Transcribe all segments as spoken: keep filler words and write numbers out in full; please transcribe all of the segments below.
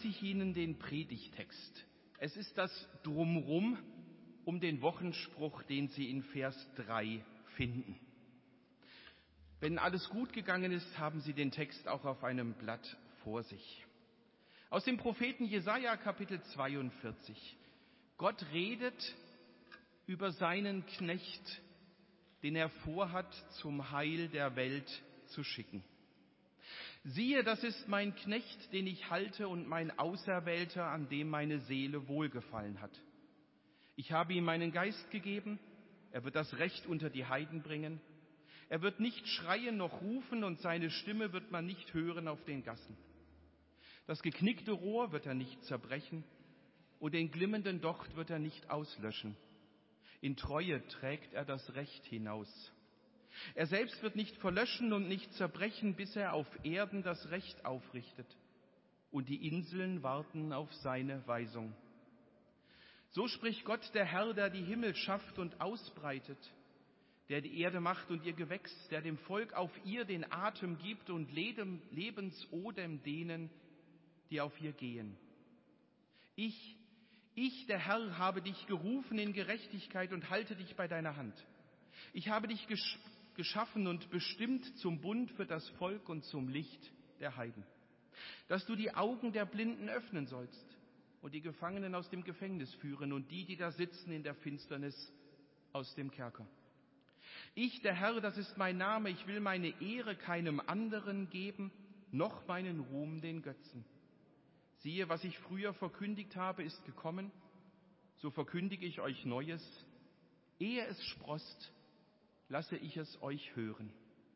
lese ich Ihnen den Predigtext. Es ist das Drumrum um den Wochenspruch, den Sie in Vers drei finden. Wenn alles gut gegangen ist, haben Sie den Text auch auf einem Blatt vor sich. Aus dem Propheten Jesaja, Kapitel zweiundvierzig. Gott redet über seinen Knecht, den er vorhat, zum Heil der Welt zu schicken. Siehe, das ist mein Knecht, den ich halte, und mein Auserwählter, an dem meine Seele wohlgefallen hat. Ich habe ihm meinen Geist gegeben, er wird das Recht unter die Heiden bringen. Er wird nicht schreien noch rufen, und seine Stimme wird man nicht hören auf den Gassen. Das geknickte Rohr wird er nicht zerbrechen, und den glimmenden Docht wird er nicht auslöschen. In Treue trägt er das Recht hinaus. Er selbst wird nicht verlöschen und nicht zerbrechen, bis er auf Erden das Recht aufrichtet. Und die Inseln warten auf seine Weisung. So spricht Gott, der Herr, der die Himmel schafft und ausbreitet, der die Erde macht und ihr Gewächs, der dem Volk auf ihr den Atem gibt und Lebensodem denen, die auf ihr gehen. Ich, ich, der Herr, habe dich gerufen in Gerechtigkeit und halte dich bei deiner Hand. Ich habe dich gesch- geschaffen und bestimmt zum Bund für das Volk und zum Licht der Heiden, dass du die Augen der Blinden öffnen sollst und die Gefangenen aus dem Gefängnis führen und die, die da sitzen in der Finsternis, aus dem Kerker. Ich, der Herr, das ist mein Name, ich will meine Ehre keinem anderen geben, noch meinen Ruhm den Götzen. Siehe, was ich früher verkündigt habe, ist gekommen, so verkündige ich euch Neues. Ehe es sproßt, lasse ich es euch hören.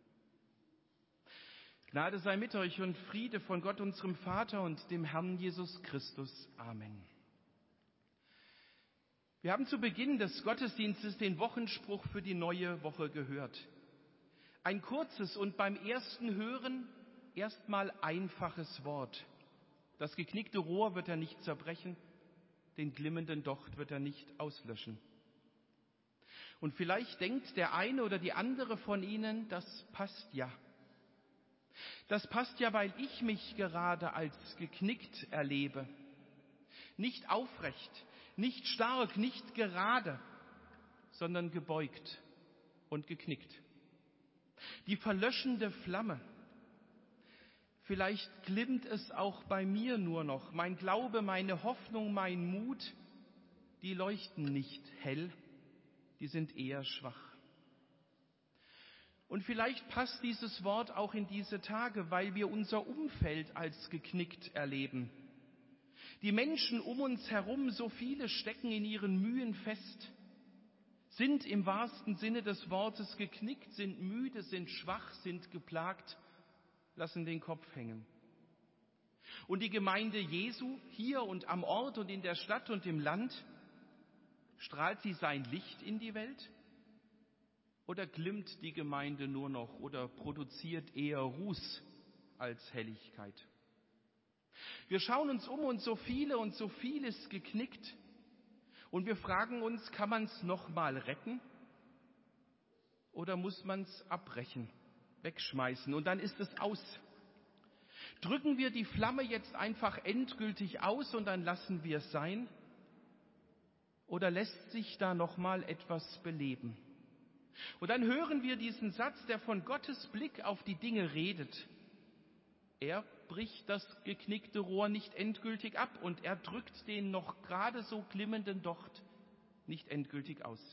Gnade sei mit euch und Friede von Gott, unserem Vater und dem Herrn Jesus Christus. Amen. Wir haben zu Beginn des Gottesdienstes den Wochenspruch für die neue Woche gehört. Ein kurzes und beim ersten Hören erstmal einfaches Wort. Das geknickte Rohr wird er nicht zerbrechen, den glimmenden Docht wird er nicht auslöschen. Und vielleicht denkt der eine oder die andere von Ihnen, das passt ja. Das passt ja, weil ich mich gerade als geknickt erlebe. Nicht aufrecht, nicht stark, nicht gerade, sondern gebeugt und geknickt. Die verlöschende Flamme. Vielleicht glimmt es auch bei mir nur noch. Mein Glaube, meine Hoffnung, mein Mut, die leuchten nicht hell, die sind eher schwach. Und vielleicht passt dieses Wort auch in diese Tage, weil wir unser Umfeld als geknickt erleben. Die Menschen um uns herum, so viele stecken in ihren Mühen fest, sind im wahrsten Sinne des Wortes geknickt, sind müde, sind schwach, sind geplagt, lassen den Kopf hängen. Und die Gemeinde Jesu, hier und am Ort und in der Stadt und im Land, strahlt sie sein Licht in die Welt? Oder glimmt die Gemeinde nur noch oder produziert eher Ruß als Helligkeit? Wir schauen uns um und so viele und so viel ist geknickt. Und wir fragen uns, kann man es noch mal retten? Oder muss man es abbrechen, wegschmeißen und dann ist es aus? Drücken wir die Flamme jetzt einfach endgültig aus und dann lassen wir es sein? Oder lässt sich da noch mal etwas beleben? Und dann hören wir diesen Satz, der von Gottes Blick auf die Dinge redet. Er bricht das geknickte Rohr nicht endgültig ab und er drückt den noch gerade so glimmenden Docht nicht endgültig aus.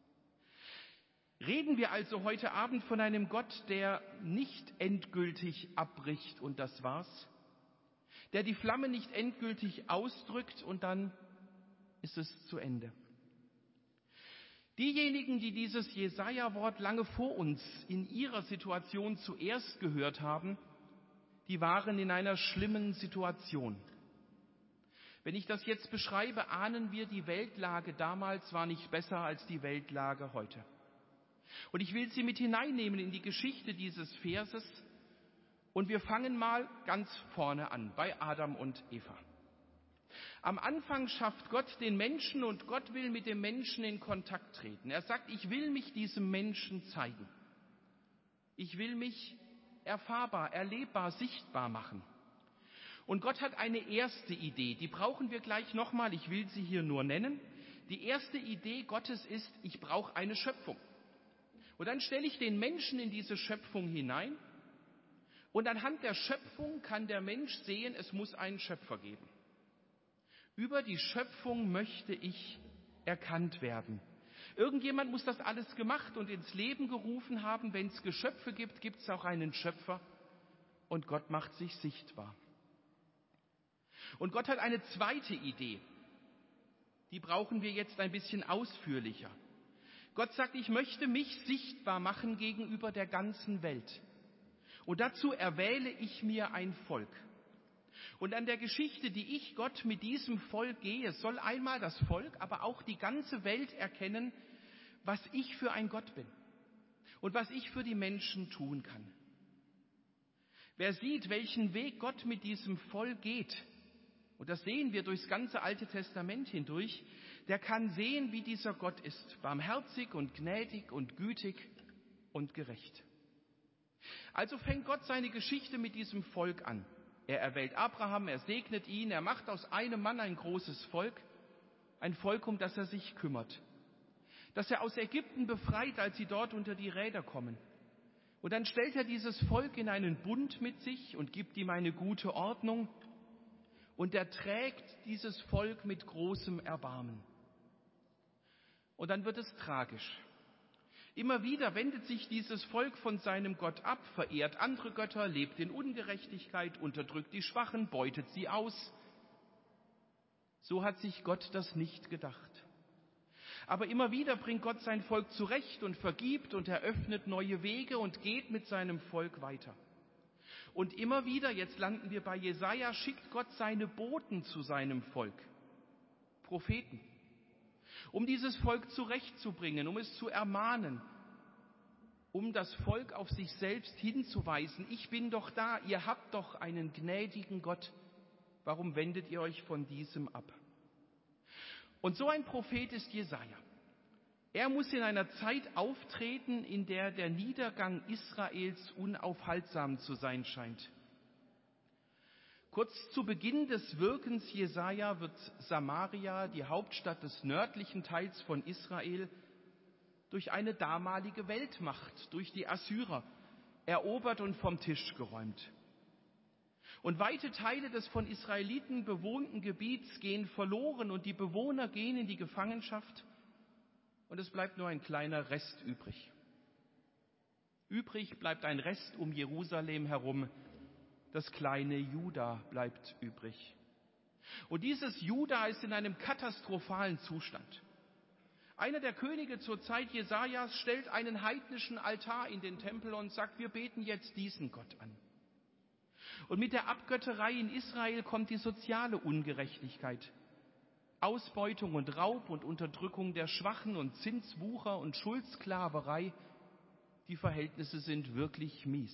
Reden wir also heute Abend von einem Gott, der nicht endgültig abbricht und das war's, der die Flamme nicht endgültig ausdrückt und dann ist es zu Ende. Diejenigen, die dieses Jesaja-Wort lange vor uns in ihrer Situation zuerst gehört haben, die waren in einer schlimmen Situation. Wenn ich das jetzt beschreibe, ahnen wir, die Weltlage damals war nicht besser als die Weltlage heute. Und ich will Sie mit hineinnehmen in die Geschichte dieses Verses und wir fangen mal ganz vorne an, bei Adam und Eva. Am Anfang schafft Gott den Menschen und Gott will mit dem Menschen in Kontakt treten. Er sagt, ich will mich diesem Menschen zeigen. Ich will mich erfahrbar, erlebbar, sichtbar machen. Und Gott hat eine erste Idee, die brauchen wir gleich nochmal, ich will sie hier nur nennen. Die erste Idee Gottes ist, ich brauche eine Schöpfung. Und dann stelle ich den Menschen in diese Schöpfung hinein und anhand der Schöpfung kann der Mensch sehen, es muss einen Schöpfer geben. Über die Schöpfung möchte ich erkannt werden. Irgendjemand muss das alles gemacht und ins Leben gerufen haben. Wenn es Geschöpfe gibt, gibt es auch einen Schöpfer und Gott macht sich sichtbar. Und Gott hat eine zweite Idee, die brauchen wir jetzt ein bisschen ausführlicher. Gott sagt, ich möchte mich sichtbar machen gegenüber der ganzen Welt. Und dazu erwähle ich mir ein Volk. Und an der Geschichte, die ich Gott mit diesem Volk gehe, soll einmal das Volk, aber auch die ganze Welt erkennen, was ich für ein Gott bin und was ich für die Menschen tun kann. Wer sieht, welchen Weg Gott mit diesem Volk geht, und das sehen wir durchs ganze Alte Testament hindurch, der kann sehen, wie dieser Gott ist, barmherzig und gnädig und gütig und gerecht. Also fängt Gott seine Geschichte mit diesem Volk an. Er erwählt Abraham, er segnet ihn, er macht aus einem Mann ein großes Volk, ein Volk, um das er sich kümmert. Das er aus Ägypten befreit, als sie dort unter die Räder kommen. Und dann stellt er dieses Volk in einen Bund mit sich und gibt ihm eine gute Ordnung. Und er trägt dieses Volk mit großem Erbarmen. Und dann wird es tragisch. Immer wieder wendet sich dieses Volk von seinem Gott ab, verehrt andere Götter, lebt in Ungerechtigkeit, unterdrückt die Schwachen, beutet sie aus. So hat sich Gott das nicht gedacht. Aber immer wieder bringt Gott sein Volk zurecht und vergibt und eröffnet neue Wege und geht mit seinem Volk weiter. Und immer wieder, jetzt landen wir bei Jesaja, schickt Gott seine Boten zu seinem Volk, Propheten, um dieses Volk zurechtzubringen, um es zu ermahnen, um das Volk auf sich selbst hinzuweisen. Ich bin doch da, ihr habt doch einen gnädigen Gott. Warum wendet ihr euch von diesem ab? Und so ein Prophet ist Jesaja. Er muss in einer Zeit auftreten, in der der Niedergang Israels unaufhaltsam zu sein scheint. Kurz zu Beginn des Wirkens Jesaja wird Samaria, die Hauptstadt des nördlichen Teils von Israel, durch eine damalige Weltmacht, durch die Assyrer, erobert und vom Tisch geräumt. Und weite Teile des von Israeliten bewohnten Gebiets gehen verloren und die Bewohner gehen in die Gefangenschaft. Und es bleibt nur ein kleiner Rest übrig. Übrig bleibt ein Rest um Jerusalem herum. Das kleine Juda bleibt übrig. Und dieses Juda ist in einem katastrophalen Zustand. Einer der Könige zur Zeit Jesajas stellt einen heidnischen Altar in den Tempel und sagt, wir beten jetzt diesen Gott an. Und mit der Abgötterei in Israel kommt die soziale Ungerechtigkeit. Ausbeutung und Raub und Unterdrückung der Schwachen und Zinswucher und Schuldsklaverei, die Verhältnisse sind wirklich mies.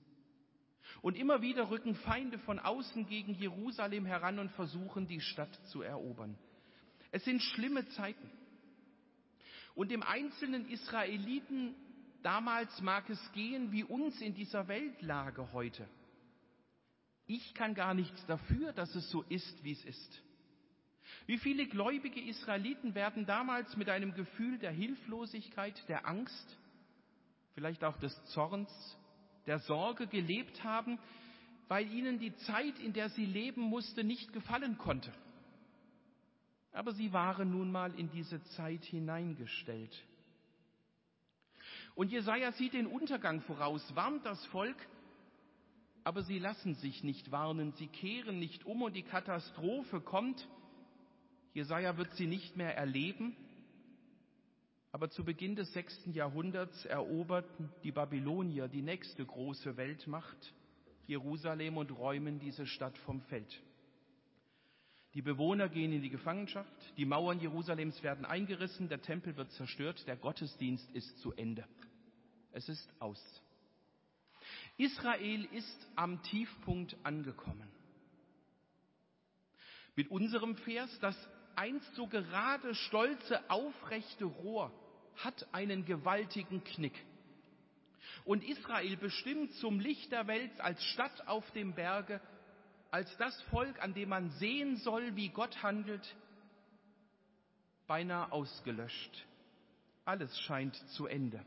Und immer wieder rücken Feinde von außen gegen Jerusalem heran und versuchen, die Stadt zu erobern. Es sind schlimme Zeiten. Und dem einzelnen Israeliten damals mag es gehen wie uns in dieser Weltlage heute. Ich kann gar nichts dafür, dass es so ist, wie es ist. Wie viele gläubige Israeliten werden damals mit einem Gefühl der Hilflosigkeit, der Angst, vielleicht auch des Zorns, der Sorge gelebt haben, weil ihnen die Zeit, in der sie leben musste, nicht gefallen konnte. Aber sie waren nun mal in diese Zeit hineingestellt. Und Jesaja sieht den Untergang voraus, warnt das Volk, aber sie lassen sich nicht warnen, sie kehren nicht um und die Katastrophe kommt. Jesaja wird sie nicht mehr erleben, aber zu Beginn des sechsten Jahrhunderts eroberten die Babylonier, die nächste große Weltmacht, Jerusalem und räumen diese Stadt vom Feld. Die Bewohner gehen in die Gefangenschaft, die Mauern Jerusalems werden eingerissen, der Tempel wird zerstört, der Gottesdienst ist zu Ende. Es ist aus. Israel ist am Tiefpunkt angekommen. Mit unserem Vers, das einst so gerade, stolze, aufrechte Rohr hat einen gewaltigen Knick. Und Israel, bestimmt zum Licht der Welt als Stadt auf dem Berge, als das Volk, an dem man sehen soll, wie Gott handelt, beinahe ausgelöscht. Alles scheint zu Ende.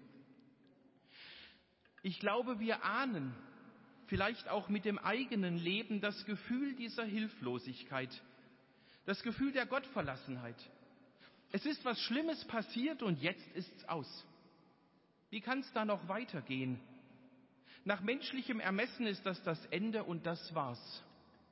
Ich glaube, wir ahnen, vielleicht auch mit dem eigenen Leben, das Gefühl dieser Hilflosigkeit, das Gefühl der Gottverlassenheit. Es ist was Schlimmes passiert und jetzt ist's aus. Wie kann es da noch weitergehen? Nach menschlichem Ermessen ist das das Ende und das war's.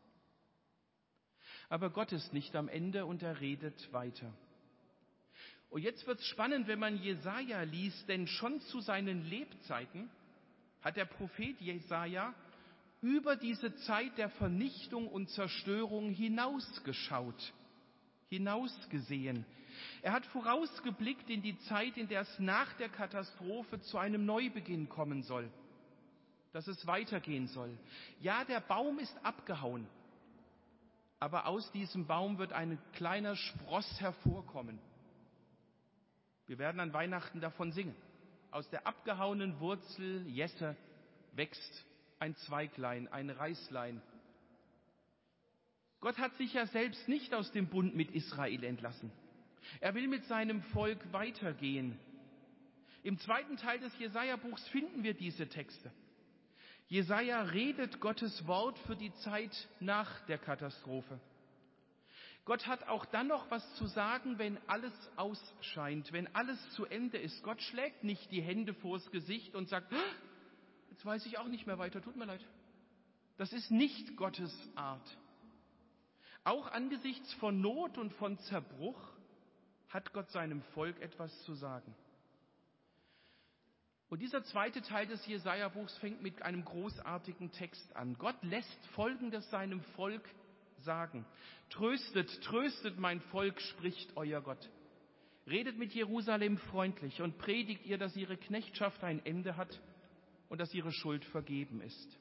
Aber Gott ist nicht am Ende und er redet weiter. Und jetzt wird's spannend, wenn man Jesaja liest, denn schon zu seinen Lebzeiten hat der Prophet Jesaja über diese Zeit der Vernichtung und Zerstörung hinausgeschaut, hinausgesehen. Er hat vorausgeblickt in die Zeit, in der es nach der Katastrophe zu einem Neubeginn kommen soll, dass es weitergehen soll. Ja, der Baum ist abgehauen, aber aus diesem Baum wird ein kleiner Spross hervorkommen. Wir werden an Weihnachten davon singen. Aus der abgehauenen Wurzel Jesse wächst ein Zweiglein, ein Reislein. Gott hat sich ja selbst nicht aus dem Bund mit Israel entlassen. Er will mit seinem Volk weitergehen. Im zweiten Teil des Jesaja-Buchs finden wir diese Texte. Jesaja redet Gottes Wort für die Zeit nach der Katastrophe. Gott hat auch dann noch was zu sagen, wenn alles ausscheint, wenn alles zu Ende ist. Gott schlägt nicht die Hände vors Gesicht und sagt, jetzt weiß ich auch nicht mehr weiter, tut mir leid. Das ist nicht Gottes Art. Auch angesichts von Not und von Zerbruch hat Gott seinem Volk etwas zu sagen. Und dieser zweite Teil des Jesaja-Buchs fängt mit einem großartigen Text an. Gott lässt Folgendes seinem Volk sagen. Tröstet, tröstet mein Volk, spricht euer Gott. Redet mit Jerusalem freundlich und predigt ihr, dass ihre Knechtschaft ein Ende hat und dass ihre Schuld vergeben ist.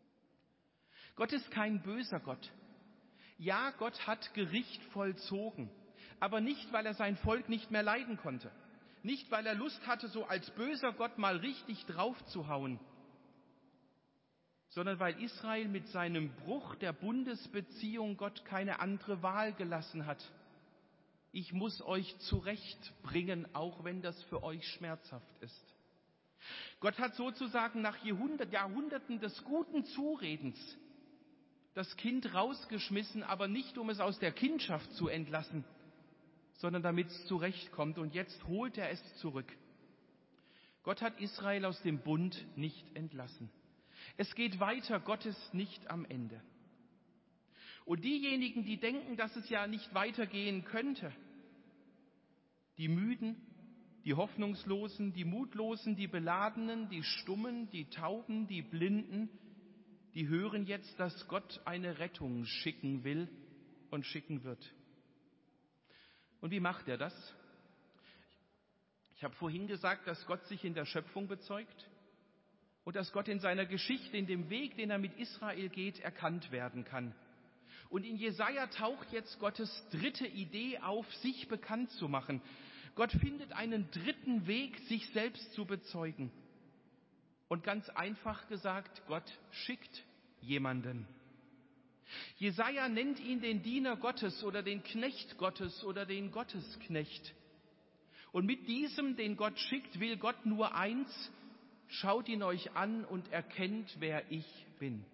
Gott ist kein böser Gott. Ja, Gott hat Gericht vollzogen, aber nicht, weil er sein Volk nicht mehr leiden konnte. Nicht, weil er Lust hatte, so als böser Gott mal richtig draufzuhauen, sondern weil Israel mit seinem Bruch der Bundesbeziehung Gott keine andere Wahl gelassen hat. Ich muss euch zurechtbringen, auch wenn das für euch schmerzhaft ist. Gott hat sozusagen nach Jahrhunderten des guten Zuredens das Kind rausgeschmissen, aber nicht, um es aus der Kindschaft zu entlassen, sondern damit es zurechtkommt. Und jetzt holt er es zurück. Gott hat Israel aus dem Bund nicht entlassen. Es geht weiter, Gott ist nicht am Ende. Und diejenigen, die denken, dass es ja nicht weitergehen könnte, die Müden, die Hoffnungslosen, die Mutlosen, die Beladenen, die Stummen, die Tauben, die Blinden, die hören jetzt, dass Gott eine Rettung schicken will und schicken wird. Und wie macht er das? Ich habe vorhin gesagt, dass Gott sich in der Schöpfung bezeugt und dass Gott in seiner Geschichte, in dem Weg, den er mit Israel geht, erkannt werden kann. Und in Jesaja taucht jetzt Gottes dritte Idee auf, sich bekannt zu machen. Gott findet einen dritten Weg, sich selbst zu bezeugen. Und ganz einfach gesagt, Gott schickt jemanden. Jesaja nennt ihn den Diener Gottes oder den Knecht Gottes oder den Gottesknecht. Und mit diesem, den Gott schickt, will Gott nur eins: Schaut ihn euch an und erkennt, wer ich bin.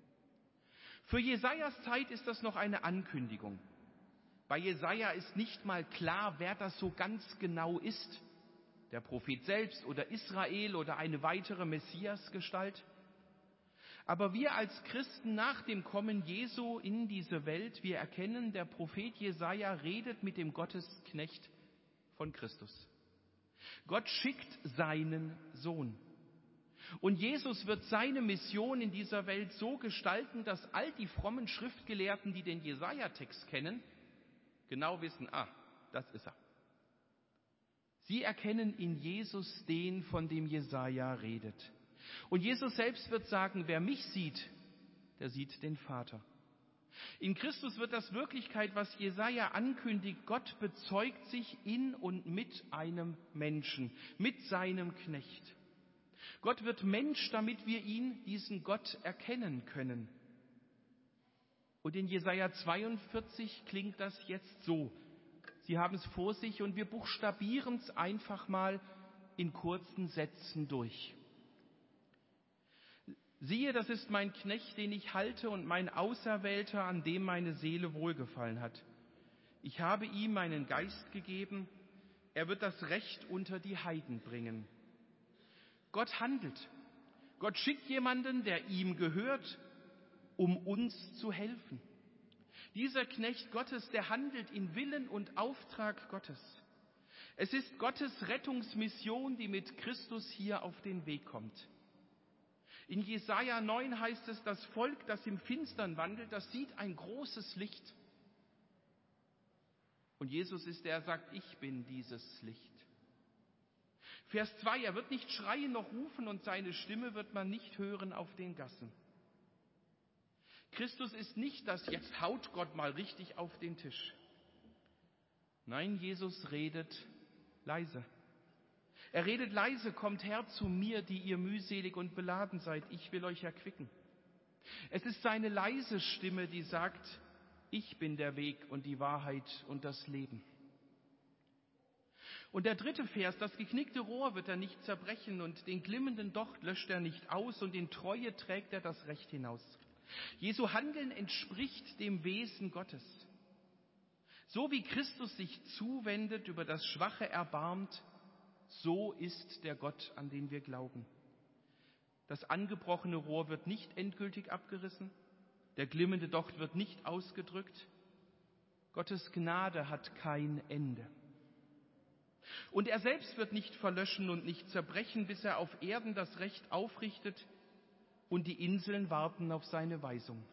Für Jesajas Zeit ist das noch eine Ankündigung. Bei Jesaja ist nicht mal klar, wer das so ganz genau ist. Der Prophet selbst oder Israel oder eine weitere Messiasgestalt. Aber wir als Christen nach dem Kommen Jesu in diese Welt, wir erkennen, der Prophet Jesaja redet mit dem Gottesknecht von Christus. Gott schickt seinen Sohn. Und Jesus wird seine Mission in dieser Welt so gestalten, dass all die frommen Schriftgelehrten, die den Jesaja-Text kennen, genau wissen, ah, das ist er. Sie erkennen in Jesus den, von dem Jesaja redet. Und Jesus selbst wird sagen, wer mich sieht, der sieht den Vater. In Christus wird das Wirklichkeit, was Jesaja ankündigt. Gott bezeugt sich in und mit einem Menschen, mit seinem Knecht. Gott wird Mensch, damit wir ihn, diesen Gott, erkennen können. Und in Jesaja zweiundvierzig klingt das jetzt so. Sie haben es vor sich und wir buchstabieren es einfach mal in kurzen Sätzen durch. Siehe, das ist mein Knecht, den ich halte, und mein Auserwählter, an dem meine Seele wohlgefallen hat. Ich habe ihm meinen Geist gegeben, er wird das Recht unter die Heiden bringen. Gott handelt. Gott schickt jemanden, der ihm gehört, um uns zu helfen. Dieser Knecht Gottes, der handelt in Willen und Auftrag Gottes. Es ist Gottes Rettungsmission, die mit Christus hier auf den Weg kommt. In Jesaja neun heißt es, das Volk, das im Finstern wandelt, das sieht ein großes Licht. Und Jesus ist der, der sagt, ich bin dieses Licht. Vers zwei, er wird nicht schreien noch rufen und seine Stimme wird man nicht hören auf den Gassen. Christus ist nicht das, jetzt haut Gott mal richtig auf den Tisch. Nein, Jesus redet leise. Er redet leise, kommt her zu mir, die ihr mühselig und beladen seid, ich will euch erquicken. Es ist seine leise Stimme, die sagt, ich bin der Weg und die Wahrheit und das Leben. Und der dritte Vers, das geknickte Rohr wird er nicht zerbrechen und den glimmenden Docht löscht er nicht aus und in Treue trägt er das Recht hinaus. Jesu Handeln entspricht dem Wesen Gottes. So wie Christus sich zuwendet, über das Schwache erbarmt, so ist der Gott, an den wir glauben. Das angebrochene Rohr wird nicht endgültig abgerissen, der glimmende Docht wird nicht ausgedrückt. Gottes Gnade hat kein Ende. Und er selbst wird nicht verlöschen und nicht zerbrechen, bis er auf Erden das Recht aufrichtet und die Inseln warten auf seine Weisung.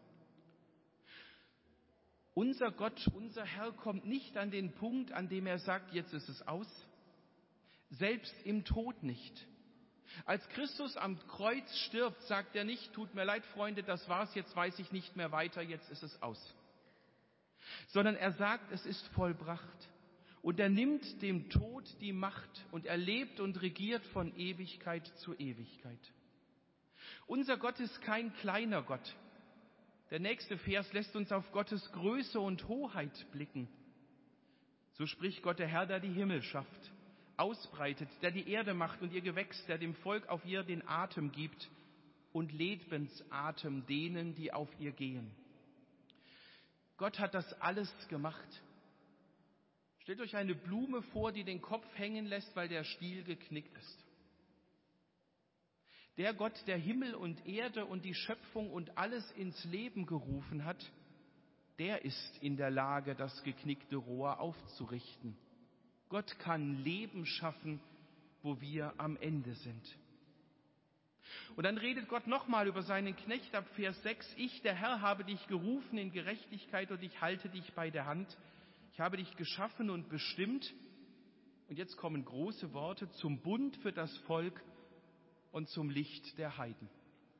Unser Gott, unser Herr kommt nicht an den Punkt, an dem er sagt, jetzt ist es aus, selbst im Tod nicht. Als Christus am Kreuz stirbt, sagt er nicht, tut mir leid, Freunde, das war's, jetzt weiß ich nicht mehr weiter, jetzt ist es aus. Sondern er sagt, es ist vollbracht. Und er nimmt dem Tod die Macht und er lebt und regiert von Ewigkeit zu Ewigkeit. Unser Gott ist kein kleiner Gott. Der nächste Vers lässt uns auf Gottes Größe und Hoheit blicken. So spricht Gott, der Herr, der die Himmel schafft, ausbreitet, der die Erde macht und ihr Gewächs, der dem Volk auf ihr den Atem gibt und Lebensatem denen, die auf ihr gehen. Gott hat das alles gemacht. Stellt euch eine Blume vor, die den Kopf hängen lässt, weil der Stiel geknickt ist. Der Gott, der Himmel und Erde und die Schöpfung und alles ins Leben gerufen hat, der ist in der Lage, das geknickte Rohr aufzurichten. Gott kann Leben schaffen, wo wir am Ende sind. Und dann redet Gott nochmal über seinen Knecht ab Vers sechs. Ich, der Herr, habe dich gerufen in Gerechtigkeit und ich halte dich bei der Hand. Ich habe dich geschaffen und bestimmt. Und jetzt kommen große Worte zum Bund für das Volk und zum Licht der Heiden.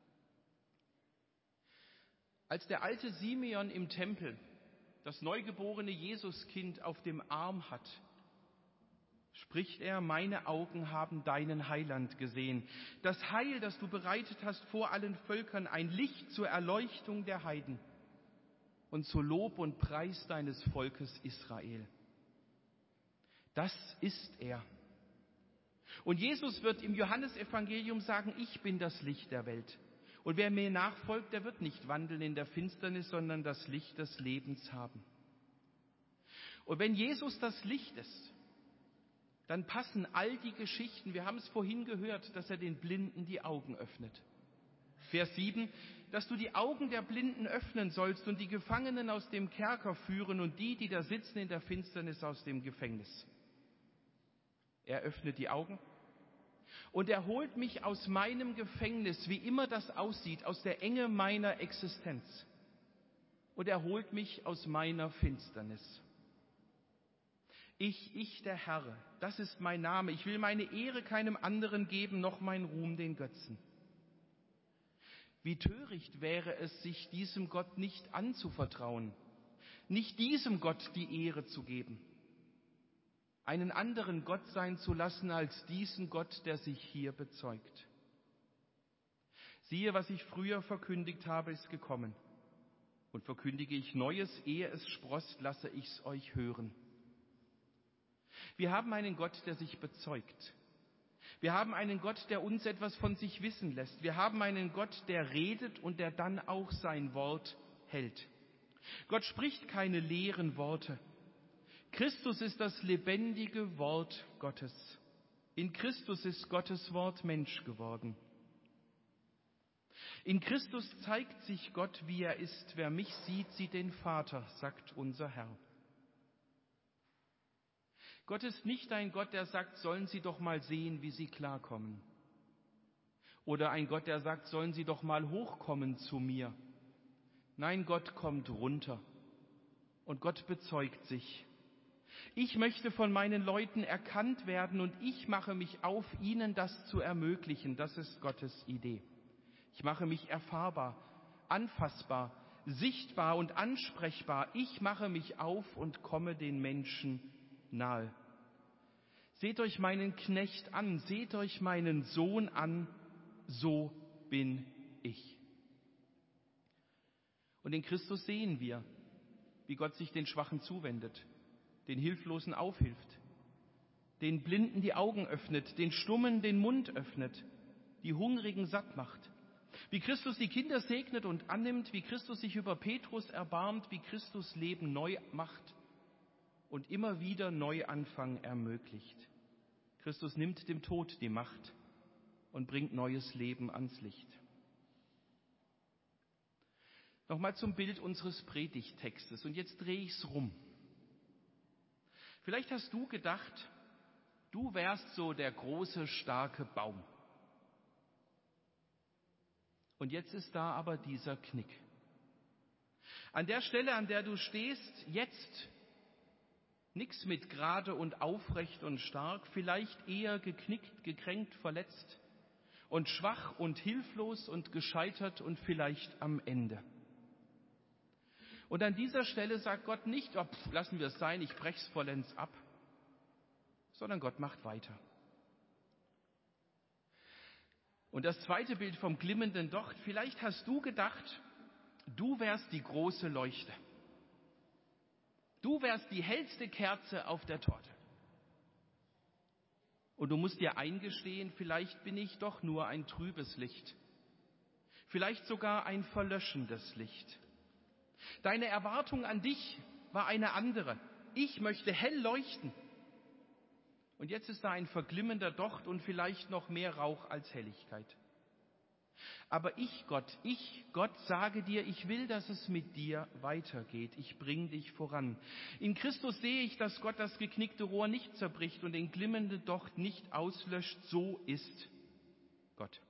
Als der alte Simeon im Tempel das neugeborene Jesuskind auf dem Arm hat, spricht er, meine Augen haben deinen Heiland gesehen. Das Heil, das du bereitet hast vor allen Völkern, ein Licht zur Erleuchtung der Heiden und zu Lob und Preis deines Volkes Israel. Das ist er. Und Jesus wird im Johannesevangelium sagen, ich bin das Licht der Welt. Und wer mir nachfolgt, der wird nicht wandeln in der Finsternis, sondern das Licht des Lebens haben. Und wenn Jesus das Licht ist, dann passen all die Geschichten, wir haben es vorhin gehört, dass er den Blinden die Augen öffnet. Vers sieben, dass du die Augen der Blinden öffnen sollst und die Gefangenen aus dem Kerker führen und die, die da sitzen in der Finsternis, aus dem Gefängnis. Er öffnet die Augen und er holt mich aus meinem Gefängnis, wie immer das aussieht, aus der Enge meiner Existenz. Und er holt mich aus meiner Finsternis. Ich, ich der Herr, das ist mein Name. Ich will meine Ehre keinem anderen geben, noch mein Ruhm den Götzen. Wie töricht wäre es, sich diesem Gott nicht anzuvertrauen, nicht diesem Gott die Ehre zu geben, einen anderen Gott sein zu lassen als diesen Gott, der sich hier bezeugt. Siehe, was ich früher verkündigt habe, ist gekommen. Und verkündige ich Neues, ehe es sproßt, lasse ich's euch hören. Wir haben einen Gott, der sich bezeugt. Wir haben einen Gott, der uns etwas von sich wissen lässt. Wir haben einen Gott, der redet und der dann auch sein Wort hält. Gott spricht keine leeren Worte. Christus ist das lebendige Wort Gottes. In Christus ist Gottes Wort Mensch geworden. In Christus zeigt sich Gott, wie er ist. Wer mich sieht, sieht den Vater, sagt unser Herr. Gott ist nicht ein Gott, der sagt, sollen Sie doch mal sehen, wie Sie klarkommen. Oder ein Gott, der sagt, sollen Sie doch mal hochkommen zu mir. Nein, Gott kommt runter und Gott bezeugt sich. Ich möchte von meinen Leuten erkannt werden und ich mache mich auf, ihnen das zu ermöglichen. Das ist Gottes Idee. Ich mache mich erfahrbar, anfassbar, sichtbar und ansprechbar. Ich mache mich auf und komme den Menschen nahe. Seht euch meinen Knecht an, seht euch meinen Sohn an, so bin ich. Und in Christus sehen wir, wie Gott sich den Schwachen zuwendet, den Hilflosen aufhilft, den Blinden die Augen öffnet, den Stummen den Mund öffnet, die Hungrigen satt macht. Wie Christus die Kinder segnet und annimmt, wie Christus sich über Petrus erbarmt, wie Christus Leben neu macht und immer wieder Neuanfang ermöglicht. Christus nimmt dem Tod die Macht und bringt neues Leben ans Licht. Nochmal zum Bild unseres Predigttextes und jetzt drehe ich es rum. Vielleicht hast du gedacht, du wärst so der große, starke Baum. Und jetzt ist da aber dieser Knick. An der Stelle, an der du stehst, jetzt nichts mit gerade und aufrecht und stark, vielleicht eher geknickt, gekränkt, verletzt und schwach und hilflos und gescheitert und vielleicht am Ende. Und an dieser Stelle sagt Gott nicht, oh, pf, lassen wir es sein, ich brech's vollends ab, sondern Gott macht weiter. Und das zweite Bild vom glimmenden Docht, vielleicht hast du gedacht, du wärst die große Leuchte. Du wärst die hellste Kerze auf der Torte. Und du musst dir eingestehen, vielleicht bin ich doch nur ein trübes Licht. Vielleicht sogar ein verlöschendes Licht. Deine Erwartung an dich war eine andere. Ich möchte hell leuchten. Und jetzt ist da ein verglimmender Docht und vielleicht noch mehr Rauch als Helligkeit. Aber ich, Gott, ich, Gott, sage dir, ich will, dass es mit dir weitergeht. Ich bring dich voran. In Christus sehe ich, dass Gott das geknickte Rohr nicht zerbricht und den glimmenden Docht nicht auslöscht. So ist Gott.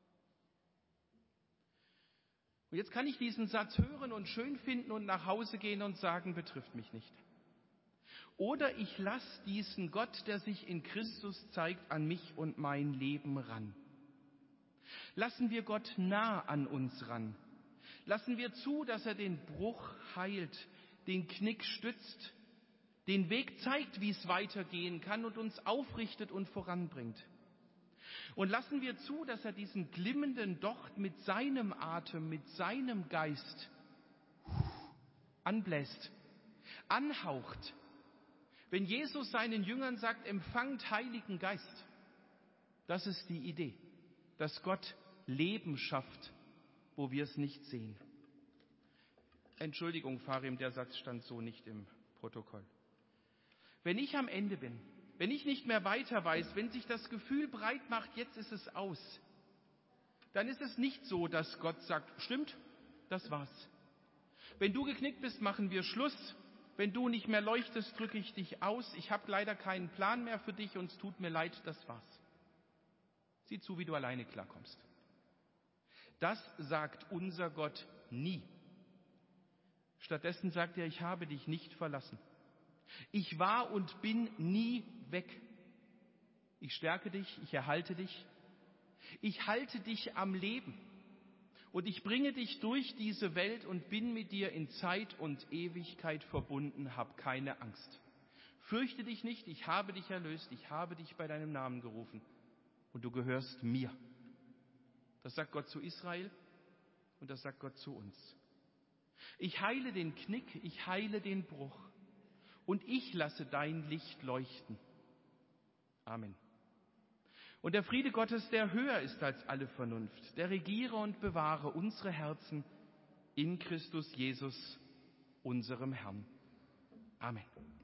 Und jetzt kann ich diesen Satz hören und schön finden und nach Hause gehen und sagen, betrifft mich nicht. Oder ich lasse diesen Gott, der sich in Christus zeigt, an mich und mein Leben ran. Lassen wir Gott nah an uns ran. Lassen wir zu, dass er den Bruch heilt, den Knick stützt, den Weg zeigt, wie es weitergehen kann und uns aufrichtet und voranbringt. Und lassen wir zu, dass er diesen glimmenden Docht mit seinem Atem, mit seinem Geist anbläst, anhaucht. Wenn Jesus seinen Jüngern sagt, empfangt Heiligen Geist, das ist die Idee, dass Gott Leben schafft, wo wir es nicht sehen. Entschuldigung, Farim, der Satz stand so nicht im Protokoll. Wenn ich am Ende bin, wenn ich nicht mehr weiter weiß, wenn sich das Gefühl breit macht, jetzt ist es aus, dann ist es nicht so, dass Gott sagt, stimmt, das war's. Wenn du geknickt bist, machen wir Schluss. Wenn du nicht mehr leuchtest, drücke ich dich aus. Ich habe leider keinen Plan mehr für dich und es tut mir leid, das war's. Sieh zu, wie du alleine klarkommst. Das sagt unser Gott nie. Stattdessen sagt er, ich habe dich nicht verlassen. Ich war und bin nie weg. Ich stärke dich, ich erhalte dich. Ich halte dich am Leben. Und ich bringe dich durch diese Welt und bin mit dir in Zeit und Ewigkeit verbunden. Hab keine Angst. Fürchte dich nicht, ich habe dich erlöst, ich habe dich bei deinem Namen gerufen. Und du gehörst mir. Das sagt Gott zu Israel und das sagt Gott zu uns. Ich heile den Knick, ich heile den Bruch und ich lasse dein Licht leuchten. Amen. Und der Friede Gottes, der höher ist als alle Vernunft, der regiere und bewahre unsere Herzen in Christus Jesus, unserem Herrn. Amen.